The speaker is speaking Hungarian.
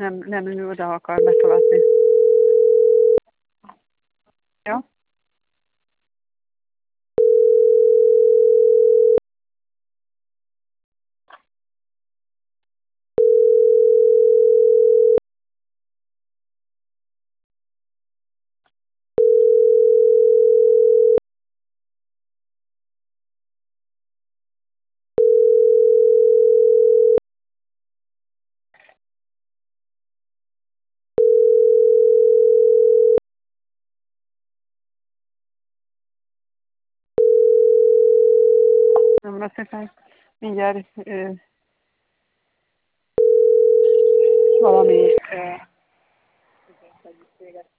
nem ő oda akar betolatni. Ja? Nem szépen. Mindjárt valami